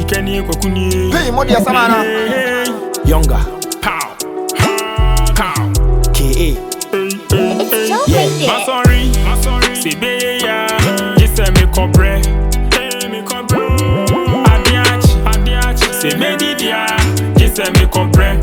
Sikeni kwakuni. Hey, Modi Asamana. Younger. Pow. Pow. K.A. It's so crazy. My sorry. Sebe ya. Jise me kobre. Adiachi. Sebe didia. Jise me kobre.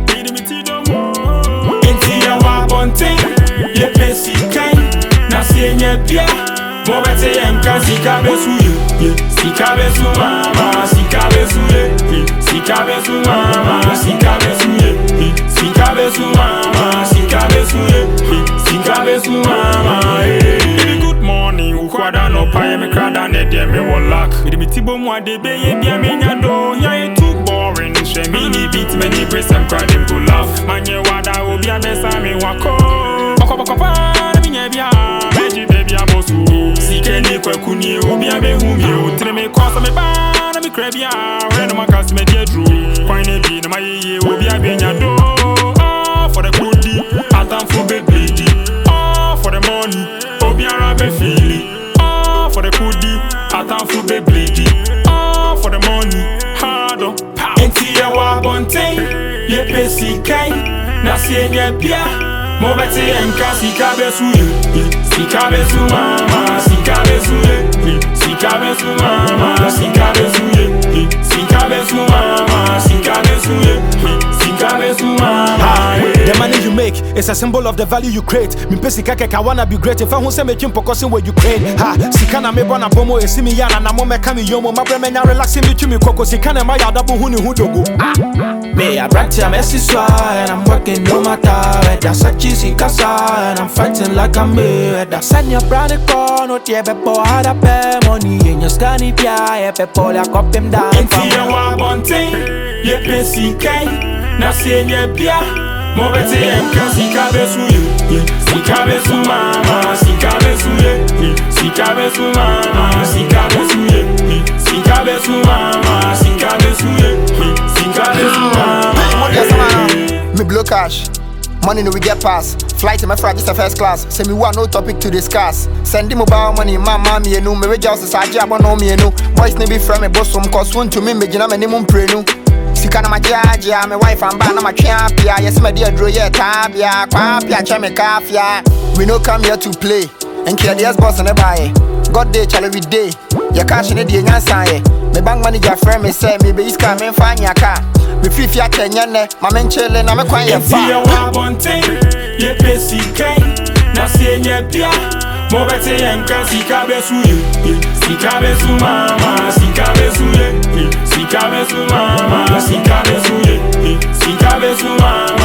Inti ya wabonte. Ye pesi kai. Na sienye bia. Mobete yenka sika besu ye. Sika besu mama. Sika besu ye. Sika besu mama. Sika besu ye. Sika besu mama. Sika besu ye. Sika besu mama. Good morning. Ukwada no paye me krada ne de me wolak. Me tibo mwa de be ye bia me nyado. Ya e too boring. She me ni beat me ni brace and cry them go laugh. Manye wada obi abesa me wako. Bako pa na me nye bia. Meji baby abosu. Sikeni kwakuni obi abehumi o. Tire me kwasa me ba na me krabia. We no makas me die dru. Kwan e bi na maye obi abenyado. For the goodie, atam for baby. For the money, obi arabe feely. For the goodie, atam for baby. For the money, hard on. Enti ya wabonte, ye pesi kai. Na sienye bia, mobete yenka sika besu ye. Sika besu mama, sika besu ye. Sika besu mama, sika besu ye. Sika besu mama, sika besu ye. Sika besu mama. The money you make is a symbol of the value you create. Me pesi kake I wanna be great. If I won't say me chim pokosin where you create. Ha, sikana me bona bomo esimi yana na mo me kami yomo. Ma breme nya relaxing me chimi koko. Sikana ma yada bu huni hudogo. Me a brat ya messy and I'm working no matter. That's a cheesy casa and I'm fighting like I'm made. Send your brother call, no tie before I had a pay money in your scanny pia. Before I cop him down. Enti ya wabonte, ye pesi kai. Na sienye bia, mobete yenka sika besu ye. Sika besu mama, sika besu ye. Sika besu mama, sika besu ye. Sika besu mama, sika besu ye. Sika besu mama. Modi Asamana. Me blow cash. Money no we get pass. Flight in my flight just a first class. Say me want no topic to discuss. Send mobile money, mama me no. Me we just say I no me no. Boys ne be from me bosom cause one to me me gina me ni mum pray no. Sika na majaja, my wife and ba na ma twapia. Yes my dear dro ye tabia. Kwapia che me kafia. We no come here to play. And kill the boss and buy. God day chale we day. Ya cash ne dey nyansa ye. Me bank manager friend me say me be iska me find ya car. Me free fiat nyane, ma men chele na me kwan ye fa. Enti ya wabonte, ye pesi kai. Na sienye bia, mobete yenka sika besu ye. Sika besu mama, sika besu ye. Sika besu mama, sika besu ye. Sika besu mama.